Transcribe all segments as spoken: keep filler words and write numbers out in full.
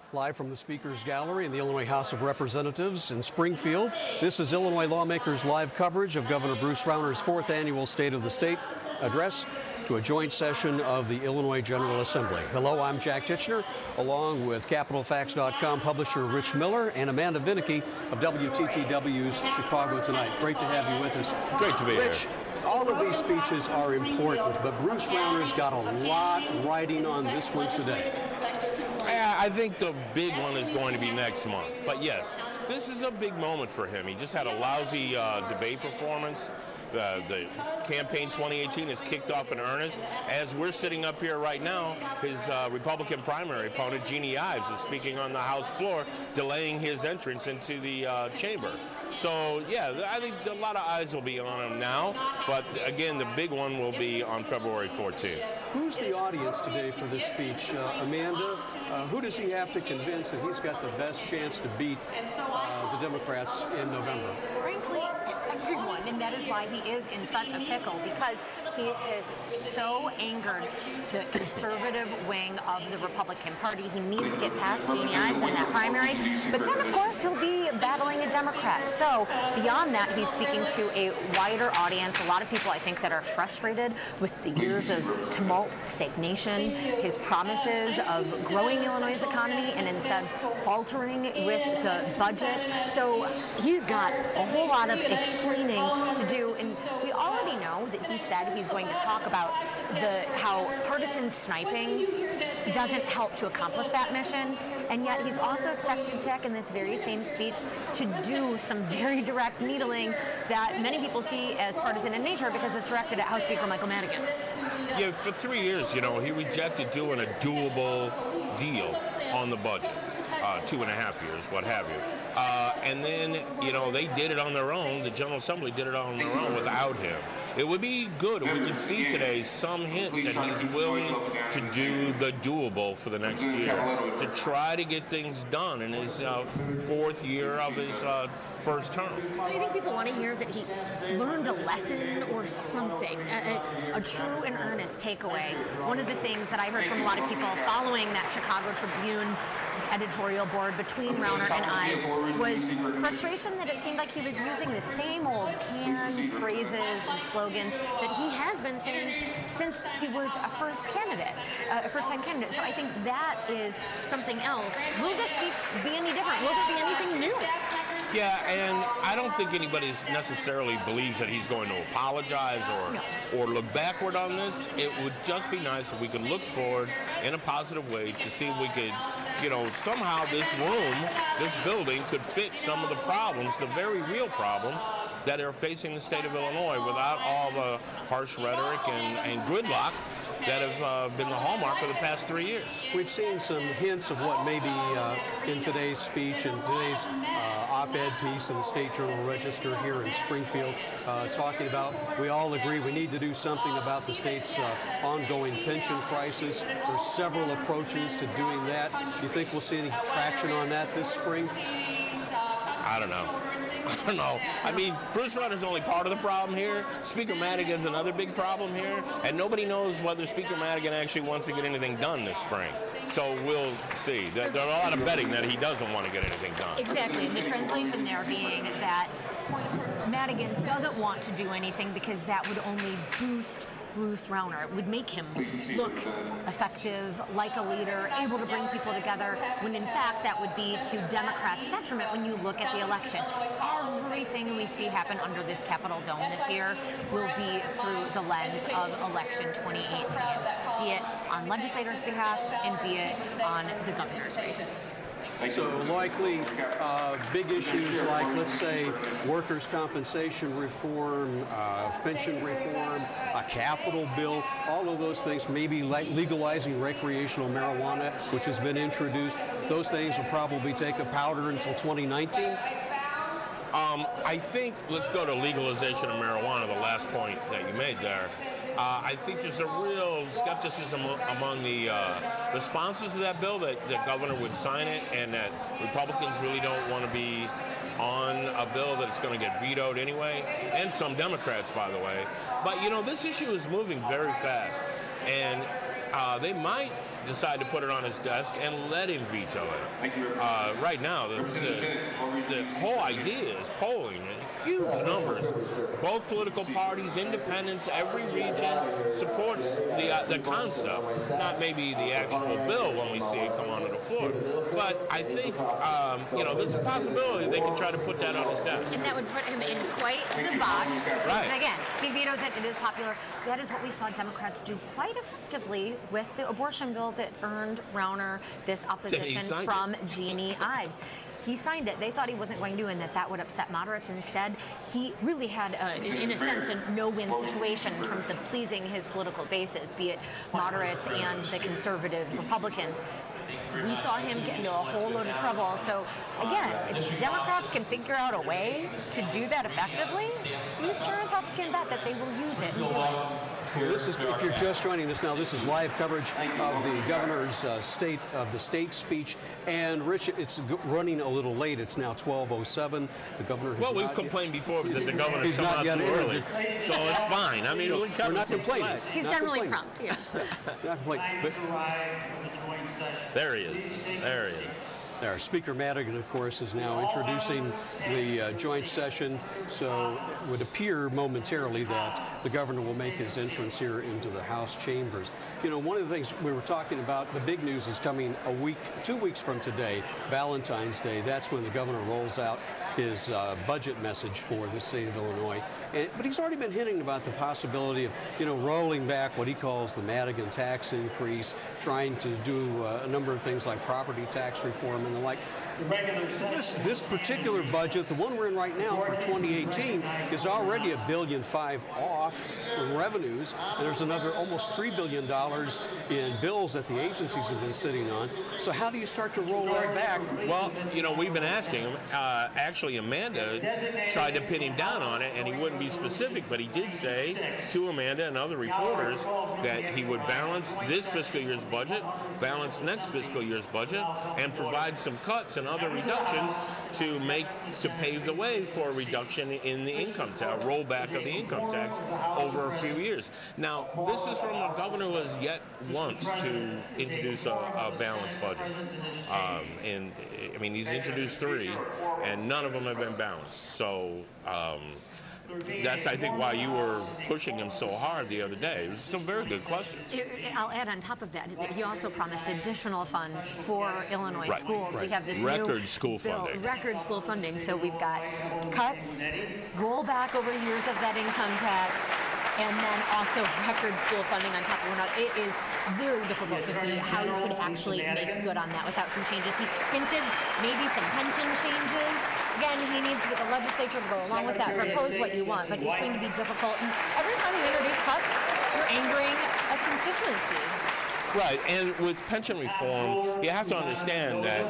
Live from the Speaker's Gallery in the Illinois House of Representatives in Springfield, this is Illinois Lawmakers live coverage of Governor Bruce Rauner's fourth annual State of the State address to a joint session of the Illinois General Assembly. Hello, I'm Jack Titchener, along with Capital Facts dot com publisher Rich Miller and Amanda Vinicky of W T T W's Chicago Tonight. Great to have you with us. Great to be Rich, here. All of these speeches are important, but Bruce Rauner's got a lot riding on this one today. I think the big one is going to be next month. But yes, this is a big moment for him. He just had a lousy uh, debate performance. Uh, the campaign twenty eighteen is kicked off in earnest. As we're sitting up here right now, his uh, Republican primary opponent, Jeannie Ives, is speaking on the House floor, delaying his entrance into the uh, chamber. So, yeah, I think a lot of eyes will be on him now. But, again, the big one will be on February fourteenth. Who's the audience today for this speech? Uh, Amanda, uh, who does he have to convince that he's got the best chance to beat uh, the Democrats in November? Frankly, everyone, and that is why he is in such a pickle, because he has so angered the conservative wing of the Republican Party. He needs to get past Jeannie Ives in that primary, but then, of course, he'll be battling a Democrat. So beyond that, he's speaking to a wider audience, a lot of people, I think, that are frustrated with the years of tumult, stagnation, his promises of growing Illinois' economy, and instead faltering with the budget. So he's got a whole lot of explaining to do, and we already know that he said he's going to talk about the how partisan sniping doesn't help to accomplish that mission, and yet he's also expected, Jack, in this very same speech, to do some very direct needling that many people see as partisan in nature because it's directed at House Speaker Michael Madigan. Yeah, for three years, you know, he rejected doing a doable deal on the budget. Uh, two and a half years, what have you. Uh, and then, you know, they did it on their own. The General Assembly did it on their own without him. It would be good if we could see today some hint that he's willing to do the doable for the next year, to try to get things done in his uh, fourth year of his uh, first term. Do you think people want to hear that he learned a lesson or something, a, a, a true and earnest takeaway? One of the things that I heard from a lot of people following that Chicago Tribune editorial board between Rauner and Ives was frustration that it seemed like he was using the same old canned phrases and slogans that he has been saying since he was a first candidate, uh, a first-time candidate. So I think that is something else. Will this be, be any different? Will there be anything new? Yeah, and I don't think anybody necessarily believes that he's going to apologize or no. or look backward on this. It would just be nice if we could look forward in a positive way to see if we could, you know, somehow this room, this building could fit some of the problems, the very real problems that are facing the state of Illinois without all the harsh rhetoric and, and gridlock that have uh, been the hallmark of the past three years. We've seen some hints of what may be uh, in today's speech and today's uh, op-ed piece in the State Journal Register here in Springfield, uh, talking about, we all agree we need to do something about the state's uh, ongoing pension crisis. There's several approaches to doing that. Do you think we'll see any traction on that this spring? I don't know. I don't know. I mean, Bruce Rauner's only part of the problem here. Speaker Madigan's another big problem here, and nobody knows whether Speaker Madigan actually wants to get anything done this spring. So we'll see. There's a lot of betting that he doesn't want to get anything done. Exactly, and the translation there being that Madigan doesn't want to do anything because that would only boost Bruce Rauner. It would make him look effective, like a leader, able to bring people together, when in fact that would be to Democrats' detriment when you look at the election. Everything we see happen under this Capitol dome this year will be through the lens of election twenty eighteen, be it on legislators' behalf and be it on the governor's race. So likely uh, big issues like, let's say, workers' compensation reform, uh, pension reform, a capital bill, all of those things, maybe like legalizing recreational marijuana, which has been introduced. Those things will probably take a powder until twenty nineteen. Um, I think, let's go to legalization of marijuana, the last point that you made there. Uh, I think there's a real skepticism among the uh, the sponsors of that bill that the governor would sign it, and that Republicans really don't want to be on a bill that's going to get vetoed anyway, and some Democrats, by the way. But, you know, this issue is moving very fast, and uh, they might decide to put it on his desk and let him veto it. Uh, right now, the, the, the whole idea is polling, huge numbers. Both political parties, independents, every region supports the uh, the concept, not maybe the actual bill when we see it come onto the floor. But I think, um, you know, there's a possibility they can try to put that on his desk. And that would put him in quite the box. Right. And again, he vetoes it, it is popular. That is what we saw Democrats do quite effectively with the abortion bill that earned Rauner this opposition from Jeannie Ives. He signed it. They thought he wasn't going to, and that that would upset moderates. Instead, he really had, a, in a sense, a no-win situation in terms of pleasing his political bases, be it moderates and the conservative Republicans. We saw him get into a whole load of trouble. So, again, if Democrats can figure out a way to do that effectively, you sure as hell can bet that they will use it and do it. This is, if you're just joining us now, this is live coverage of the governor's uh, state of the state speech. And Rich, it's running a little late. It's now twelve oh seven. The governor. Has well, we've not complained yet, before that the governor's he's come not out yet too early, so it's fine. I mean, we we're not complaining. He's not generally complaining. prompt. Yeah. Not complaining. But there he is. There he is. There, Speaker Madigan, of course, is now introducing the uh, joint session, so it would appear momentarily that the governor will make his entrance here into the House chambers. You know, one of the things we were talking about, the big news is coming a week, two weeks from today, Valentine's Day. That's when the governor rolls out his uh, budget message for the state of Illinois. And, but he's already been hinting about the possibility of, you know, rolling back what he calls the Madigan tax increase, trying to do uh, a number of things like property tax reform and the like. This, this particular budget, the one we're in right now for twenty eighteen, is already a billion five off from revenues, and there's another almost three billion dollars in bills that the agencies have been sitting on. So how do you start to roll that back? Well, you know, we've been asking him. Uh, actually, Amanda tried to pin him down on it, and he wouldn't be specific, but he did say to Amanda and other reporters that he would balance this fiscal year's budget, balance next fiscal year's budget, and provide some cuts and other reductions to make to pave the way for a reduction in the income tax, rollback of the income tax over a few years. Now, this is from a governor who has yet once to introduce a, a balanced budget. Um, and I mean, he's introduced three, and none of them have been balanced. So. Um, That's, I think, why you were pushing him so hard the other day. It was some very good questions. I'll add on top of that that he also promised additional funds for Illinois right, schools. Right. We have this record new school bill, funding. record school funding. So we've got cuts, rollback over years of that income tax, and then also record school funding on top of one. It is very difficult to see how you could actually make good on that without some changes. He hinted maybe some pension changes. Again, he needs to get the legislature to go along with that, propose what you want, but it's going to be difficult. And every time you introduce cuts, you're angering a constituency. Right, and with pension reform, you have to understand that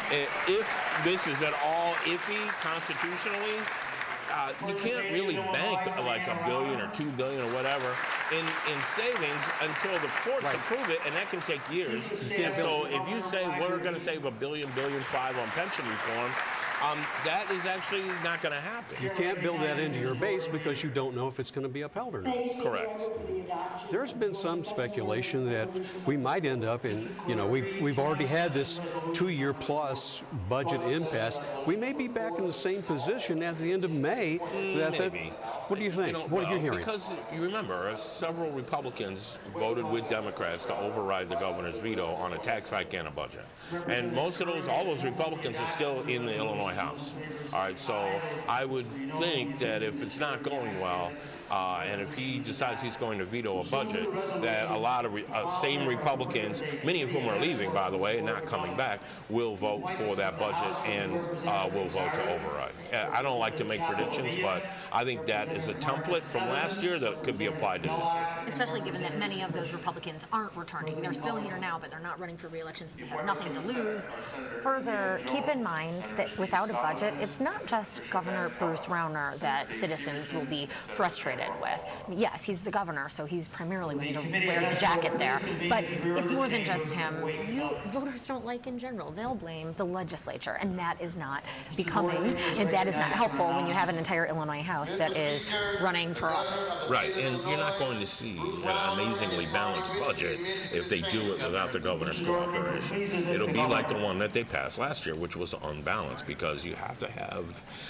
if this is at all iffy constitutionally, Uh, you can't really bank like a billion or two billion or whatever in, in savings until the courts right. approve it, and that can take years. And so if you say we're going to save a billion, billion five on pension reform, um, that is actually not going to happen. You can't build that into your base because you don't know if it's going to be upheld or not. Correct. There's been some speculation that we might end up in, you know, we've, we've already had this two-year plus budget impasse. We may be back in the same position at the end of May. That, that, what do you think? You know, what well, are you hearing? Because you remember, uh, several Republicans voted with Democrats to override the governor's veto on a tax hike and a budget. And most of those, all those Republicans are still in the Illinois House. All right, so I would think that if it's not going well, uh, and if he decides he's going to veto a budget, that a lot of re- uh, same Republicans, many of whom are leaving, by the way, and not coming back, will vote for that budget and uh, will vote to override. I don't like to make predictions, but I think that is a template from last year that could be applied to this year. Especially given that many of those Republicans aren't returning. They're still here now, but they're not running for re-election, so they have nothing to lose. Further, keep in mind that without without a budget, it's not just Governor Bruce Rauner that citizens will be frustrated with. Yes, he's the governor, so he's primarily going to wear the jacket there, but it's more than just him. You voters don't like in general. They'll blame the legislature, and that is not becoming, and that is not helpful when you have an entire Illinois House that is running for office. Right, and you're not going to see an amazingly balanced budget if they do it without the governor's cooperation. It'll be like the one that they passed last year, which was unbalanced, because you have to have,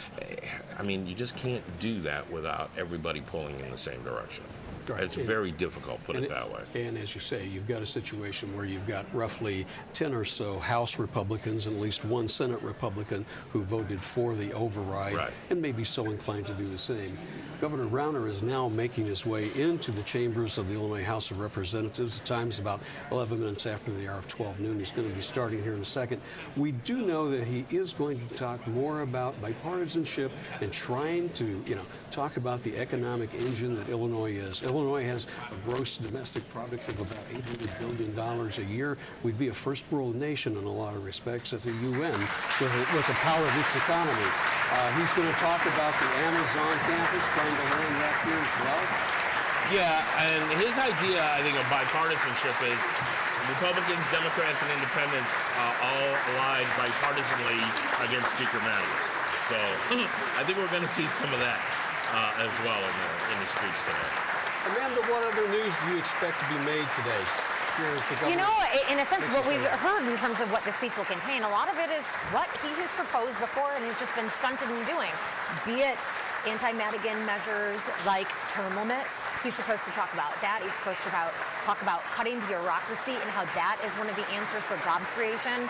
I mean, you just can't do that without everybody pulling in the same direction. Right. It's and, very difficult, put it, it that way. And as you say, you've got a situation where you've got roughly ten or so House Republicans and at least one Senate Republican who voted for the override, right, and may be so inclined to do the same. Governor Rauner is now making his way into the chambers of the Illinois House of Representatives. The time's about eleven minutes after the hour of twelve noon. He's going to be starting here in a second. We do know that he is going to talk more about bipartisanship and trying to, you know, talk about the economic engine that Illinois is. Illinois has a gross domestic product of about eight hundred billion dollars a year. We'd be a first world nation in a lot of respects at the U N with, a, with the power of its economy. Uh, he's going to talk about the Amazon campus, trying to land that here as well. Yeah, and his idea, I think, of bipartisanship is Republicans, Democrats, and Independents uh, all allied bipartisanly against Speaker Madigan. So I think we're going to see some of that uh, as well in the, in the speech today. Amanda, what other news do you expect to be made today? You know, in a sense, what we've heard in terms of what the speech will contain, a lot of it is what he has proposed before and has just been stunted in doing, be it anti-Madigan measures like term limits. He's supposed to talk about that. He's supposed to about, talk about cutting bureaucracy and how that is one of the answers for job creation.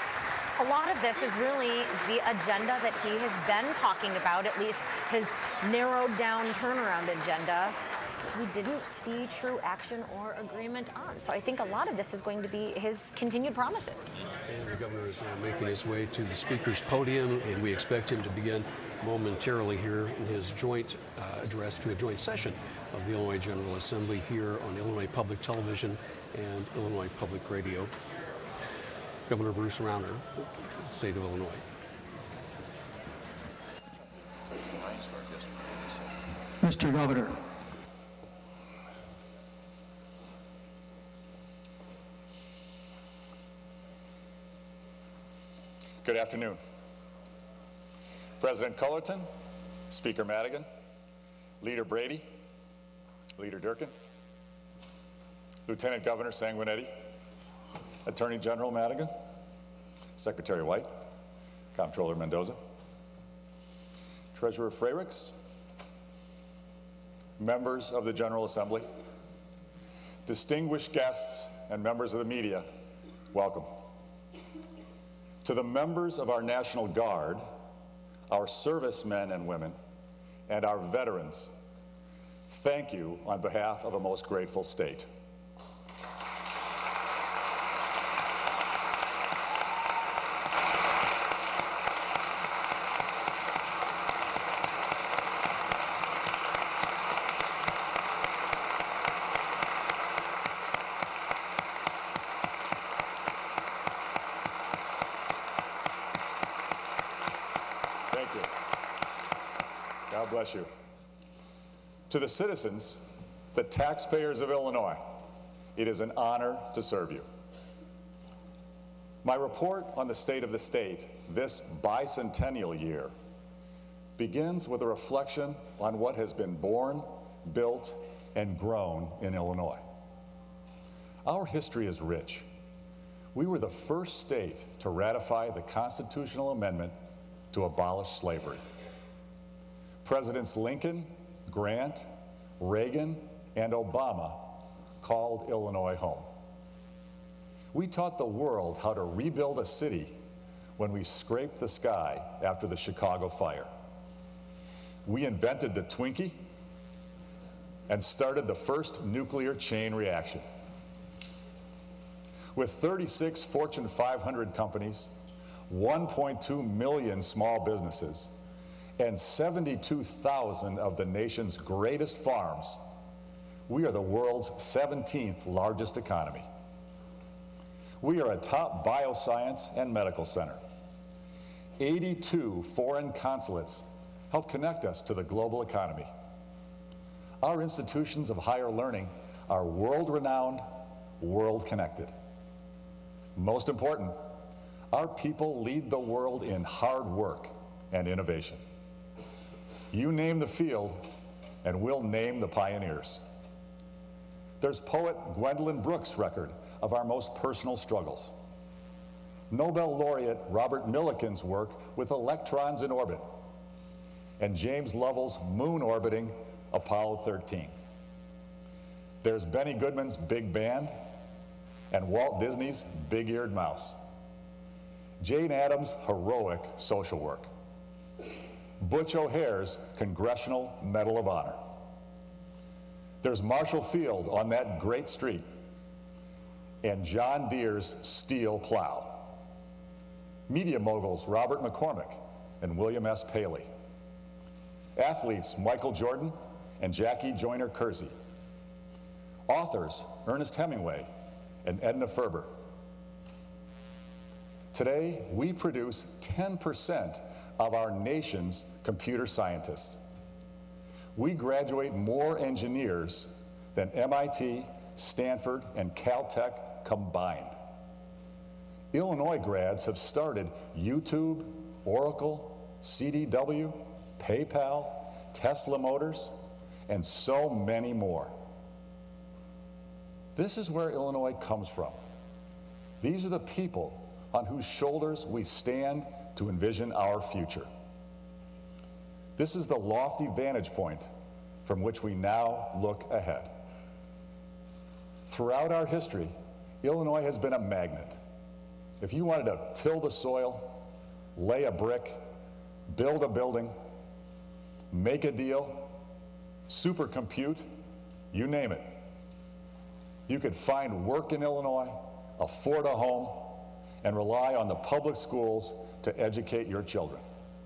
A lot of this is really the agenda that he has been talking about, at least his narrowed down turnaround agenda. We didn't see true action or agreement on. So I think a lot of this is going to be his continued promises. And the governor is now making his way to the speaker's podium, and we expect him to begin momentarily here in his joint uh, address to a joint session of the Illinois General Assembly here on Illinois Public Television and Illinois Public Radio. Governor Bruce Rauner, the state of Illinois. Mister Governor, good afternoon. President Cullerton, Speaker Madigan, Leader Brady, Leader Durkin, Lieutenant Governor Sanguinetti, Attorney General Madigan, Secretary White, Comptroller Mendoza, Treasurer Freyricks, members of the General Assembly, distinguished guests and members of the media, welcome. To the members of our National Guard, our servicemen and women, and our veterans, thank you on behalf of a most grateful state. Bless you. To the citizens, the taxpayers of Illinois, it is an honor to serve you. My report on the state of the state this bicentennial year begins with a reflection on what has been born, built, and grown in Illinois. Our history is rich. We were the first state to ratify the constitutional amendment to abolish slavery. Presidents Lincoln, Grant, Reagan, and Obama called Illinois home. We taught the world how to rebuild a city when we scraped the sky after the Chicago fire. We invented the Twinkie and started the first nuclear chain reaction. With thirty-six Fortune five hundred companies, one point two million small businesses, and seventy-two thousand of the nation's greatest farms, we are the world's seventeenth largest economy. We are a top bioscience and medical center. eighty-two foreign consulates help connect us to the global economy. Our institutions of higher learning are world-renowned, world-connected. Most important, our people lead the world in hard work and innovation. You name the field, and we'll name the pioneers. There's poet Gwendolyn Brooks' record of our most personal struggles. Nobel laureate Robert Millikan's work with electrons in orbit, and James Lovell's moon orbiting Apollo thirteen. There's Benny Goodman's Big Band and Walt Disney's Big-Eared Mouse. Jane Addams' heroic social work. Butch O'Hare's Congressional Medal of Honor. There's Marshall Field on that great street, and John Deere's steel plow. Media moguls Robert McCormick and William S. Paley. Athletes Michael Jordan and Jackie Joyner Kersey. Authors Ernest Hemingway and Edna Ferber. Today, we produce ten percent of our nation's computer scientists. We graduate more engineers than M I T, Stanford, and Caltech combined. Illinois grads have started YouTube, Oracle, C D W, PayPal, Tesla Motors, and so many more. This is where Illinois comes from. These are the people on whose shoulders we stand to envision our future. This is the lofty vantage point from which we now look ahead. Throughout our history, Illinois has been a magnet. If you wanted to till the soil, lay a brick, build a building, make a deal, supercompute, you name it. You could find work in Illinois, afford a home, and rely on the public schools to educate your children.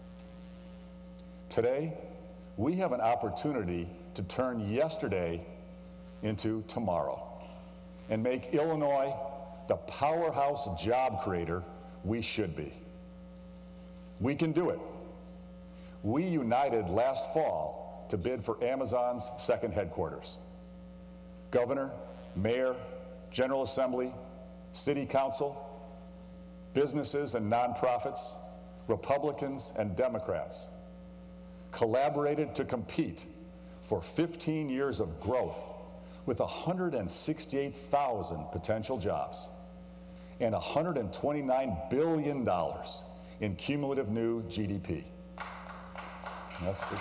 Today, we have an opportunity to turn yesterday into tomorrow and make Illinois the powerhouse job creator we should be. We can do it. We united last fall to bid for Amazon's second headquarters. Governor, Mayor, General Assembly, City Council, businesses and nonprofits, Republicans and Democrats collaborated to compete for fifteen years of growth with one hundred sixty-eight thousand potential jobs and one hundred twenty-nine billion dollars in cumulative new G D P. That's good.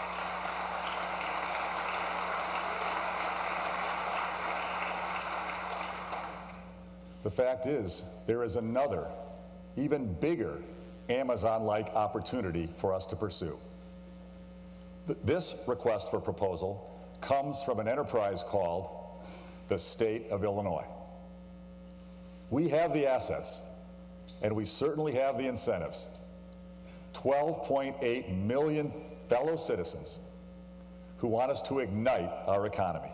The fact is, there is another, even bigger, Amazon-like opportunity for us to pursue. Th- this request for proposal comes from an enterprise called the State of Illinois. We have the assets, and we certainly have the incentives. twelve point eight million fellow citizens who want us to ignite our economy.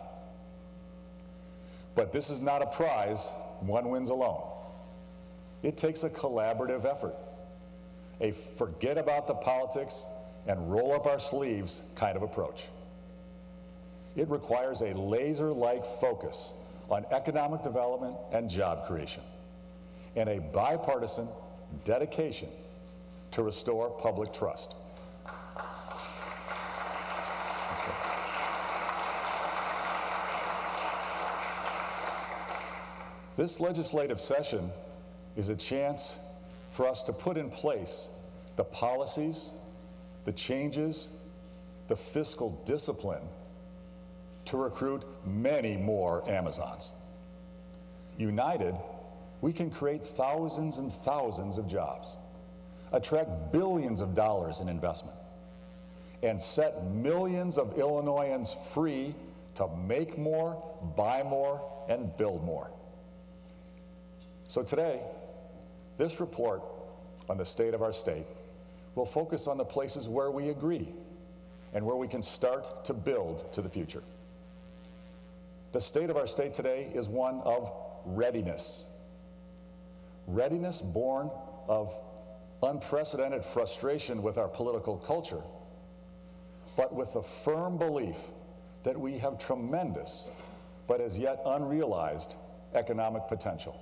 But this is not a prize one wins alone. It takes a collaborative effort, a forget about the politics and roll up our sleeves kind of approach. It requires a laser-like focus on economic development and job creation, and a bipartisan dedication to restore public trust. This legislative session is a chance for us to put in place the policies, the changes, the fiscal discipline to recruit many more Amazons. United, we can create thousands and thousands of jobs, attract billions of dollars in investment, and set millions of Illinoisans free to make more, buy more, and build more. So today, this report on the state of our state will focus on the places where we agree and where we can start to build to the future. The state of our state today is one of readiness. Readiness born of unprecedented frustration with our political culture, but with the firm belief that we have tremendous, but as yet unrealized, economic potential.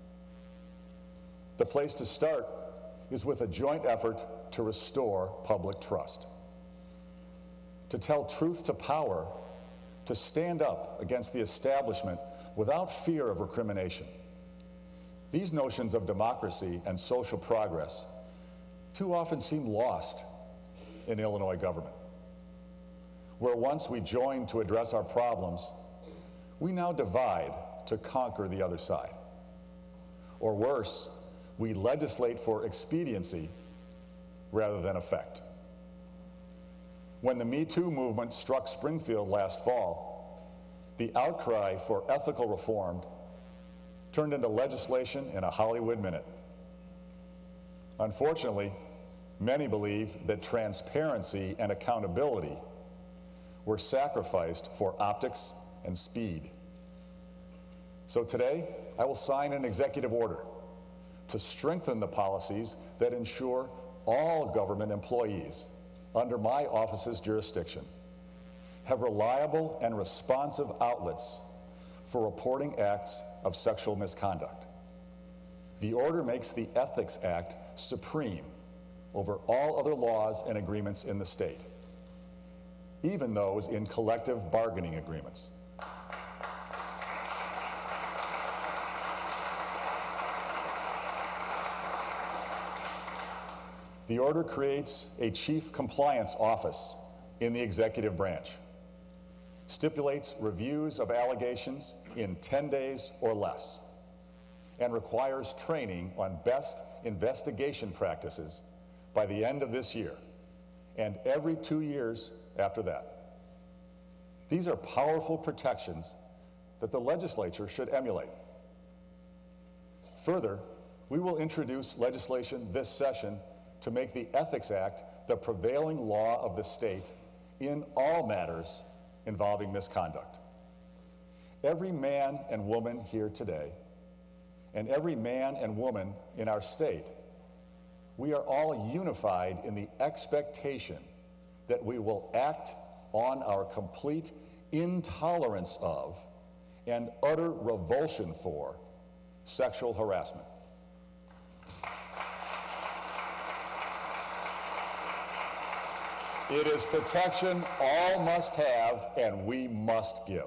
The place to start is with a joint effort to restore public trust, to tell truth to power, to stand up against the establishment without fear of recrimination. These notions of democracy and social progress too often seem lost in Illinois government. Where once we joined to address our problems, we now divide to conquer the other side. Or worse, we legislate for expediency rather than effect. When the Me Too movement struck Springfield last fall, the outcry for ethical reform turned into legislation in a Hollywood minute. Unfortunately, many believe that transparency and accountability were sacrificed for optics and speed. So today, I will sign an executive order to strengthen the policies that ensure all government employees under my office's jurisdiction have reliable and responsive outlets for reporting acts of sexual misconduct. The order makes the Ethics Act supreme over all other laws and agreements in the state, even those in collective bargaining agreements. The order creates a chief compliance office in the executive branch, stipulates reviews of allegations in ten days or less, and requires training on best investigation practices by the end of this year and every two years after that. These are powerful protections that the legislature should emulate. Further, we will introduce legislation this session to make the Ethics Act the prevailing law of the state in all matters involving misconduct. Every man and woman here today, and every man and woman in our state, we are all unified in the expectation that we will act on our complete intolerance of and utter revulsion for sexual harassment. It is protection all must have and we must give.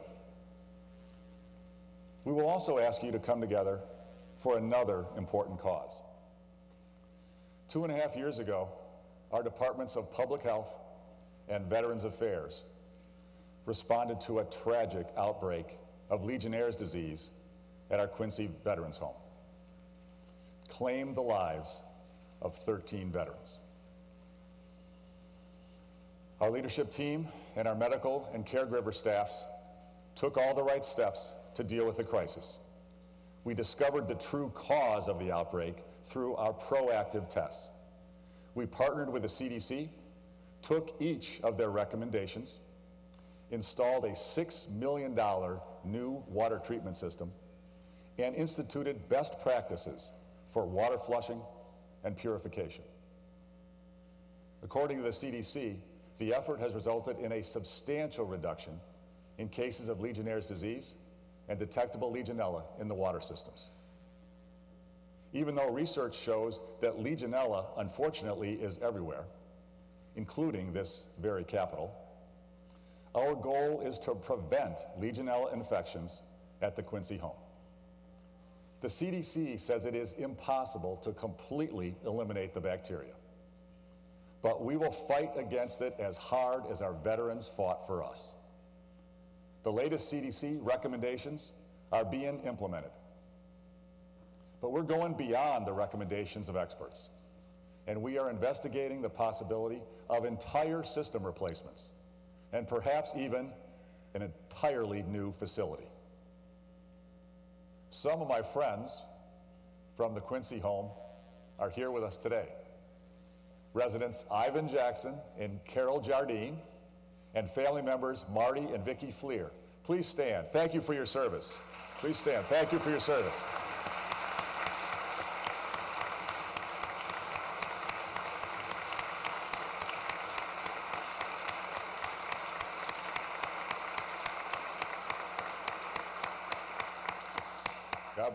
We will also ask you to come together for another important cause. Two and a half years ago, our departments of Public Health and Veterans Affairs responded to a tragic outbreak of Legionnaire's disease at our Quincy Veterans Home, claimed the lives of thirteen veterans. Our leadership team and our medical and caregiver staffs took all the right steps to deal with the crisis. We discovered the true cause of the outbreak through our proactive tests. We partnered with the C D C, took each of their recommendations, installed a six million dollars new water treatment system, and instituted best practices for water flushing and purification. According to the C D C, the effort has resulted in a substantial reduction in cases of Legionnaire's disease and detectable Legionella in the water systems. Even though research shows that Legionella, unfortunately, is everywhere, including this very capital, our goal is to prevent Legionella infections at the Quincy home. The C D C says it is impossible to completely eliminate the bacteria, but we will fight against it as hard as our veterans fought for us. The latest C D C recommendations are being implemented. But we're going beyond the recommendations of experts, and we are investigating the possibility of entire system replacements, and perhaps even an entirely new facility. Some of my friends from the Quincy home are here with us today. Residents Ivan Jackson and Carol Jardine, and family members Marty and Vicki Fleer. Please stand. Thank you for your service. Please stand. Thank you for your service.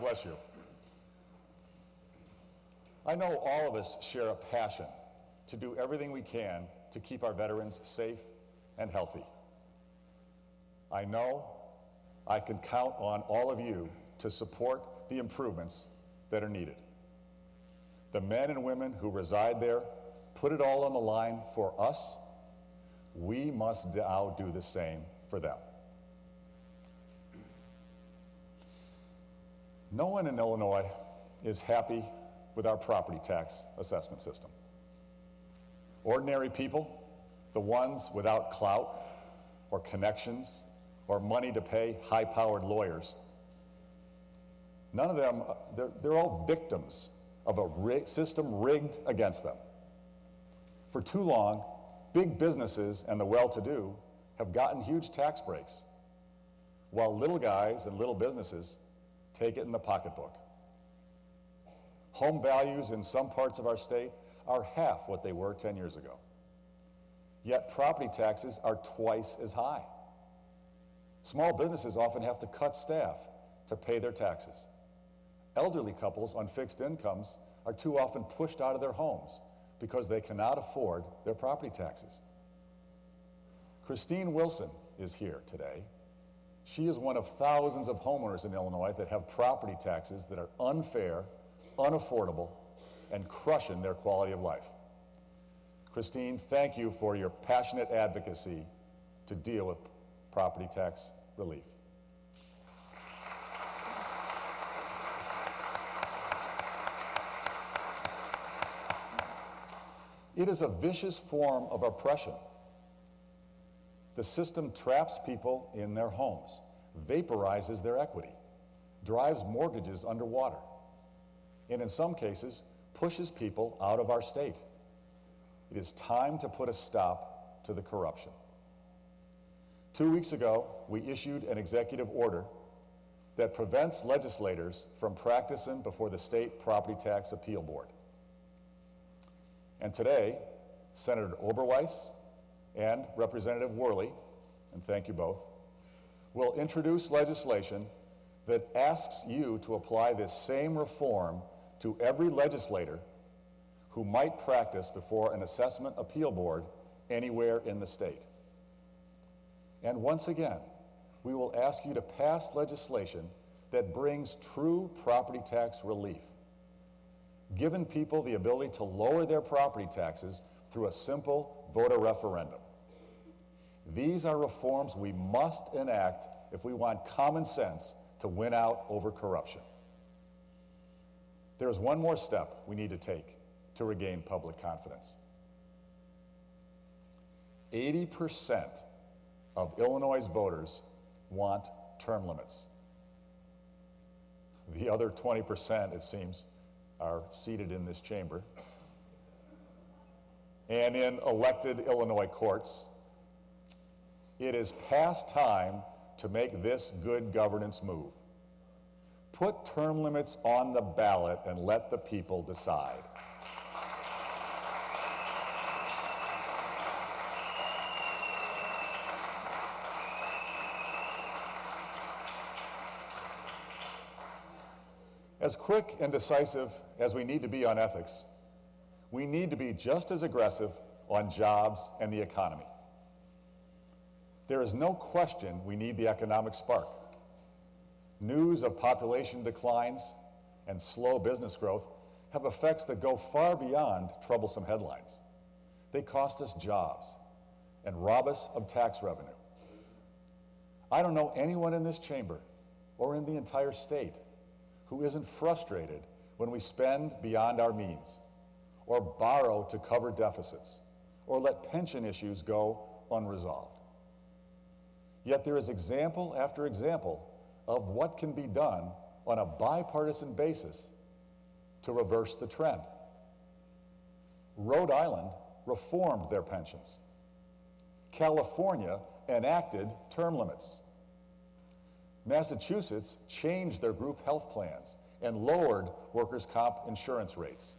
bless you. I know all of us share a passion to do everything we can to keep our veterans safe and healthy. I know I can count on all of you to support the improvements that are needed. The men and women who reside there put it all on the line for us. We must now do the same for them. No one in Illinois is happy with our property tax assessment system. Ordinary people, the ones without clout or connections or money to pay high-powered lawyers, none of them, they're, they're all victims of a rig, system rigged against them. For too long, big businesses and the well-to-do have gotten huge tax breaks, while little guys and little businesses take it in the pocketbook. Home values in some parts of our state are half what they were ten years ago. Yet property taxes are twice as high. Small businesses often have to cut staff to pay their taxes. Elderly couples on fixed incomes are too often pushed out of their homes because they cannot afford their property taxes. Christine Wilson is here today. She is one of thousands of homeowners in Illinois that have property taxes that are unfair, unaffordable, and crushing their quality of life. Christine, thank you for your passionate advocacy to deal with property tax relief. It is a vicious form of oppression. The system traps people in their homes, vaporizes their equity, drives mortgages underwater, and in some cases, pushes people out of our state. It is time to put a stop to the corruption. Two weeks ago, we issued an executive order that prevents legislators from practicing before the State Property Tax Appeal Board. And today, Senator Oberweis and Representative Worley, and thank you both, will introduce legislation that asks you to apply this same reform to every legislator who might practice before an assessment appeal board anywhere in the state. And once again, we will ask you to pass legislation that brings true property tax relief, giving people the ability to lower their property taxes through a simple voter referendum. These are reforms we must enact if we want common sense to win out over corruption. There is one more step we need to take to regain public confidence. eighty percent of Illinois' voters want term limits. The other twenty percent, it seems, are seated in this chamber and in elected Illinois courts. It is past time to make this good governance move. Put term limits on the ballot and let the people decide. As quick and decisive as we need to be on ethics, we need to be just as aggressive on jobs and the economy. There is no question we need the economic spark. News of population declines and slow business growth have effects that go far beyond troublesome headlines. They cost us jobs and rob us of tax revenue. I don't know anyone in this chamber or in the entire state who isn't frustrated when we spend beyond our means, or borrow to cover deficits, or let pension issues go unresolved. Yet there is example after example of what can be done on a bipartisan basis to reverse the trend. Rhode Island reformed their pensions. California enacted term limits. Massachusetts changed their group health plans and lowered workers' comp insurance rates.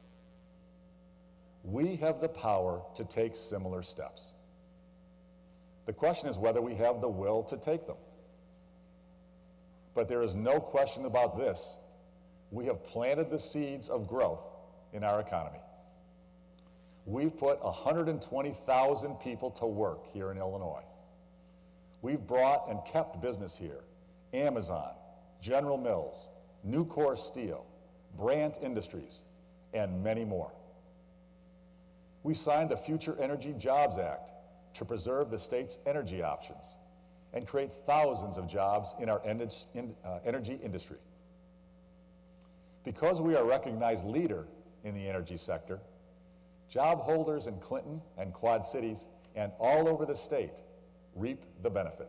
We have the power to take similar steps. The question is whether we have the will to take them. But there is no question about this. we have planted the seeds of growth in our economy. We've put one hundred twenty thousand people to work here in Illinois. We've brought and kept business here: Amazon, General Mills, Nucor Steel, Brandt Industries, and many more. We signed the Future Energy Jobs Act to preserve the state's energy options and create thousands of jobs in our energy industry. Because we are a recognized leader in the energy sector, job holders in Clinton and Quad Cities and all over the state reap the benefit.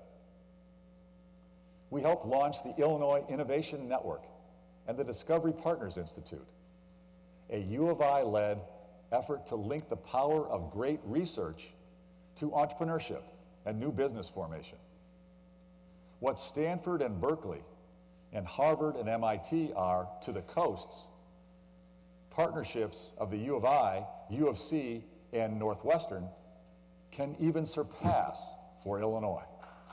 We helped launch the Illinois Innovation Network and the Discovery Partners Institute, a U of I-led effort to link the power of great research to entrepreneurship and new business formation. What Stanford and Berkeley and Harvard and M I T are to the coasts, partnerships of the U of I, U of C, and Northwestern can even surpass for Illinois.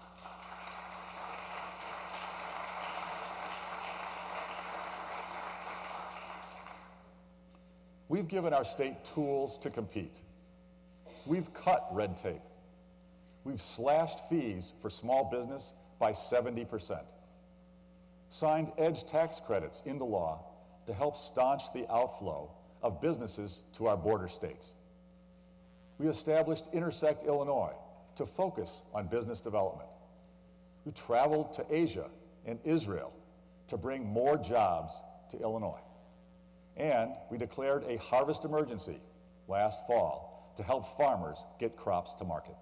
We've given our state tools to compete. We've cut red tape. We've slashed fees for small business by seventy percent. Signed EDGE tax credits into law to help staunch the outflow of businesses to our border states. We established Intersect Illinois to focus on business development. We traveled to Asia and Israel to bring more jobs to Illinois. And we declared a harvest emergency last fall to help farmers get crops to market.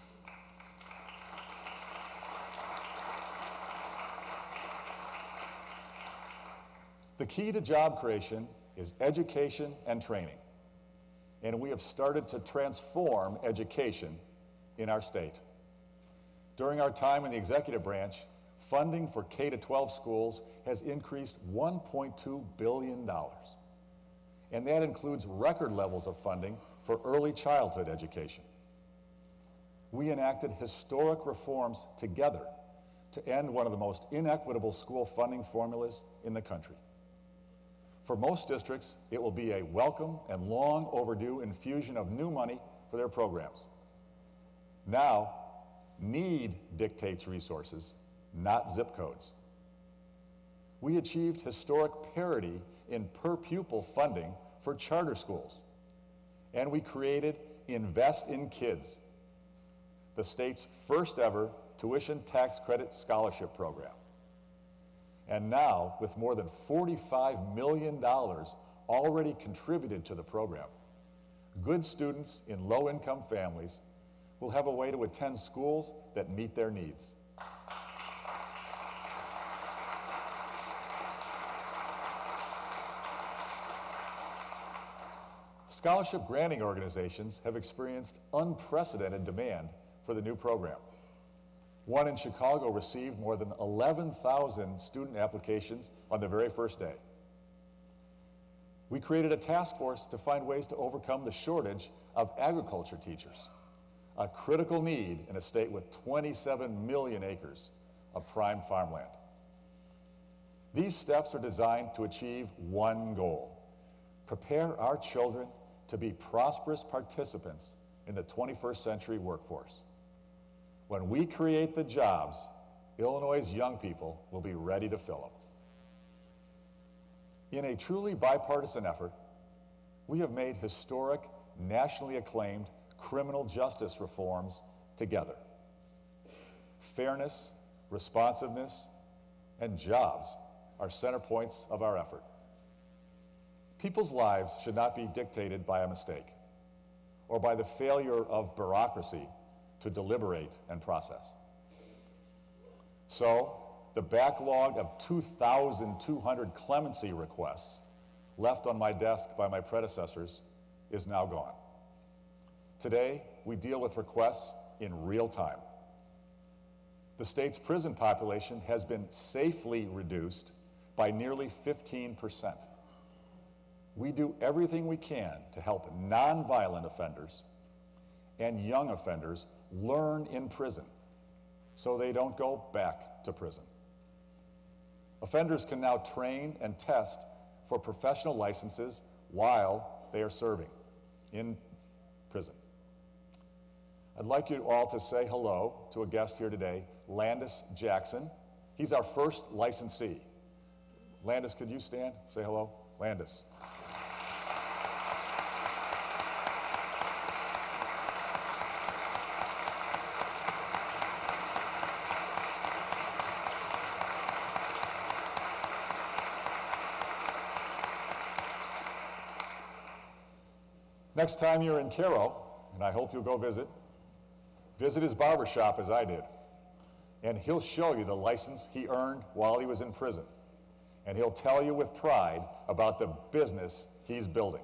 The key to job creation is education and training, and we have started to transform education in our state. During our time in the executive branch, funding for K through twelve schools has increased one point two billion dollars, and that includes record levels of funding for early childhood education. We enacted historic reforms together to end one of the most inequitable school funding formulas in the country. For most districts, it will be a welcome and long overdue infusion of new money for their programs. Now, need dictates resources, not zip codes. We achieved historic parity in per pupil funding for charter schools, and we created Invest in Kids, the state's first ever tuition tax credit scholarship program. And now, with more than forty-five million dollars already contributed to the program, good students in low-income families will have a way to attend schools that meet their needs. Scholarship granting organizations have experienced unprecedented demand for the new program. One in Chicago received more than eleven thousand student applications on the very first day. We created a task force to find ways to overcome the shortage of agriculture teachers, a critical need in a state with twenty-seven million acres of prime farmland. These steps are designed to achieve one goal: prepare our children to be prosperous participants in the twenty-first century workforce. When we create the jobs, Illinois' young people will be ready to fill them. In a truly bipartisan effort, we have made historic, nationally acclaimed criminal justice reforms together. Fairness, responsiveness, and jobs are center points of our effort. People's lives should not be dictated by a mistake or by the failure of bureaucracy to deliberate and process. So, the backlog of two thousand two hundred clemency requests left on my desk by my predecessors is now gone. Today, we deal with requests in real time. The state's prison population has been safely reduced by nearly fifteen percent. We do everything we can to help nonviolent offenders and young offenders learn in prison so they don't go back to prison. Offenders can now train and test for professional licenses while they are serving in prison. I'd like you all to say hello to a guest here today, Landis Jackson. He's our first licensee. Landis, could you stand? Say hello. Landis. Next time you're in Cairo, and I hope you'll go visit, visit his barber shop as I did, and he'll show you the license he earned while he was in prison, and he'll tell you with pride about the business he's building.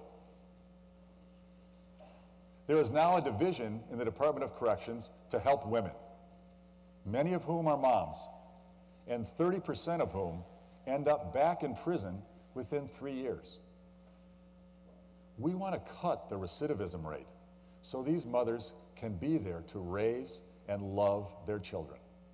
There is now a division in the Department of Corrections to help women, many of whom are moms, and thirty percent of whom end up back in prison within three years. We want to cut the recidivism rate so these mothers can be there to raise and love their children.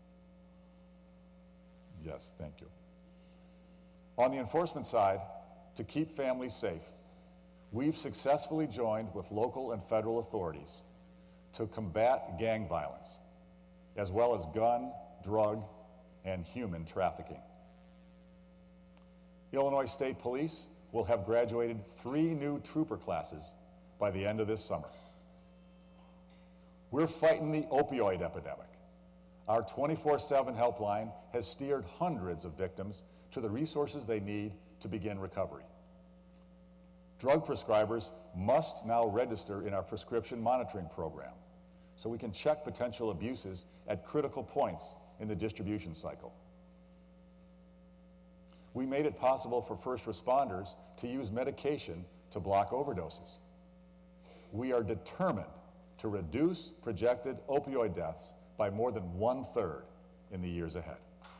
Yes, thank you. On the enforcement side, to keep families safe, we've successfully joined with local and federal authorities to combat gang violence, as well as gun, drug, and human trafficking. Illinois State Police will have graduated three new trooper classes by the end of this summer. We're fighting the opioid epidemic. Our twenty-four seven helpline has steered hundreds of victims to the resources they need to begin recovery. Drug prescribers must now register in our prescription monitoring program so we can check potential abuses at critical points in the distribution cycle. We made it possible for first responders to use medication to block overdoses. We are determined to reduce projected opioid deaths by more than one-third in the years ahead.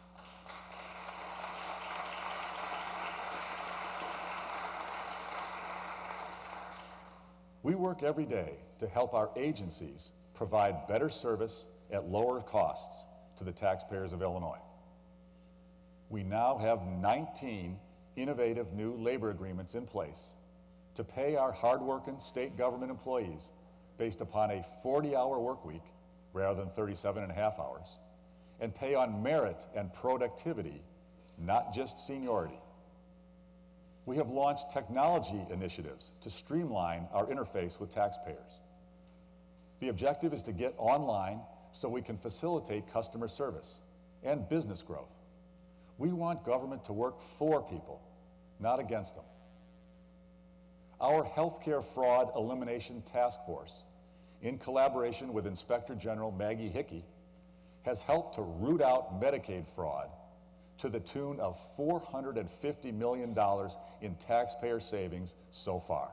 We work every day to help our agencies provide better service at lower costs to the taxpayers of Illinois. We now have nineteen innovative new labor agreements in place to pay our hardworking state government employees based upon a forty-hour work week rather than thirty-seven and a half hours, and pay on merit and productivity, not just seniority. We have launched technology initiatives to streamline our interface with taxpayers. The objective is to get online so we can facilitate customer service and business growth. We want government to work for people, not against them. Our Healthcare Fraud Elimination Task Force, in collaboration with Inspector General Maggie Hickey, has helped to root out Medicaid fraud to the tune of four hundred fifty million dollars in taxpayer savings so far.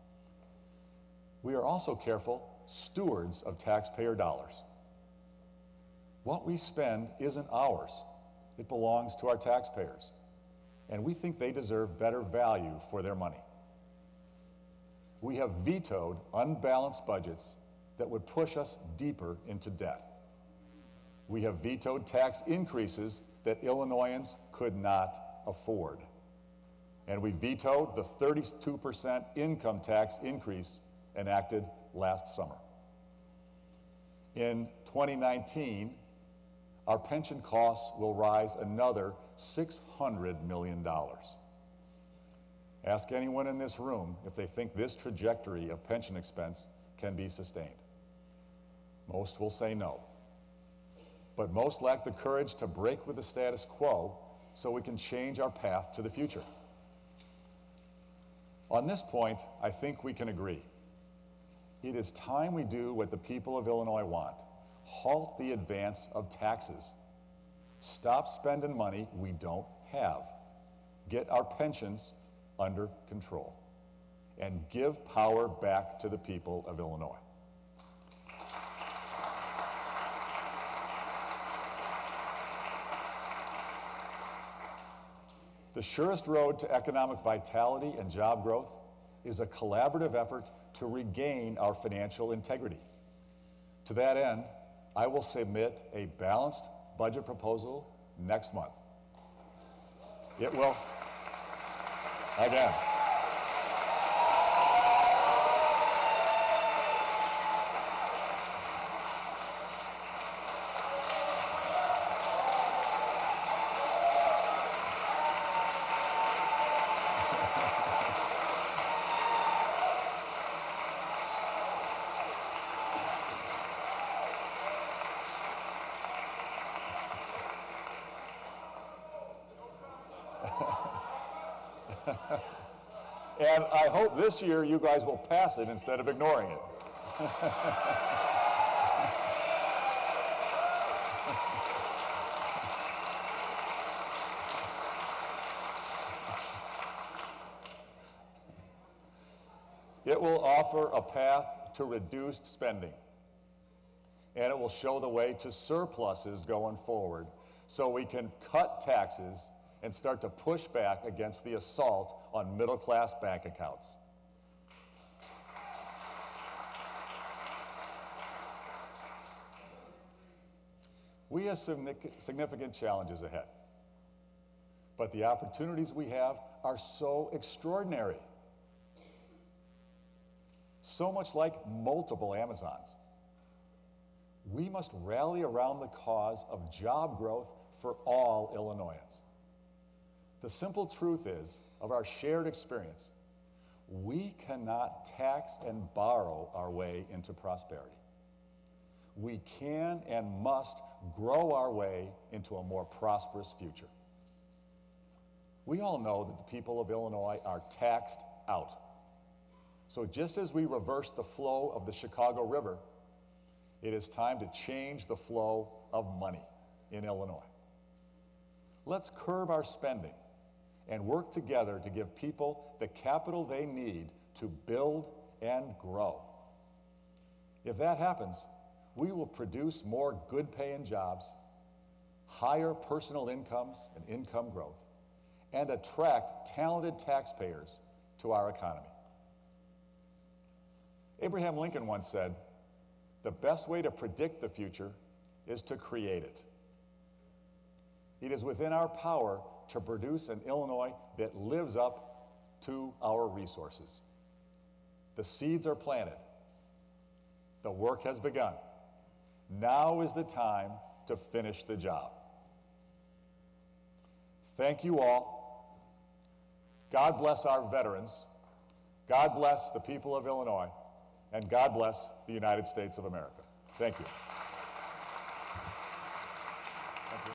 We are also careful stewards of taxpayer dollars. What we spend isn't ours. It belongs to our taxpayers, and we think they deserve better value for their money. We have vetoed unbalanced budgets that would push us deeper into debt. We have vetoed tax increases that Illinoisans could not afford. And we vetoed the thirty-two percent income tax increase enacted last summer. In twenty nineteen, our pension costs will rise another six hundred million dollars. Ask anyone in this room if they think this trajectory of pension expense can be sustained. Most will say no. But most lack the courage to break with the status quo so we can change our path to the future. On this point, I think we can agree. It is time we do what the people of Illinois want. Halt the advance of taxes. Stop spending money we don't have. Get our pensions under control. And give power back to the people of Illinois. The surest road to economic vitality and job growth is a collaborative effort to regain our financial integrity. To that end, I will submit a balanced budget proposal next month. It will, Again. And I hope this year you guys will pass it instead of ignoring it. It will offer a path to reduced spending, and it will show the way to surpluses going forward so we can cut taxes and start to push back against the assault on middle-class bank accounts. We have significant challenges ahead, but the opportunities we have are so extraordinary. So much like multiple Amazons. We must rally around the cause of job growth for all Illinoisans. The simple truth is, of our shared experience, we cannot tax and borrow our way into prosperity. We can and must grow our way into a more prosperous future. We all know that the people of Illinois are taxed out. So just as we reversed the flow of the Chicago River, it is time to change the flow of money in Illinois. Let's curb our spending and work together to give people the capital they need to build and grow. If that happens, we will produce more good-paying jobs, higher personal incomes and income growth, and attract talented taxpayers to our economy. Abraham Lincoln once said, "The best way to predict the future is to create it." It is within our power to produce an Illinois that lives up to our resources. The seeds are planted. The work has begun. Now is the time to finish the job. Thank you all. God bless our veterans. God bless the people of Illinois. And God bless the United States of America. Thank you.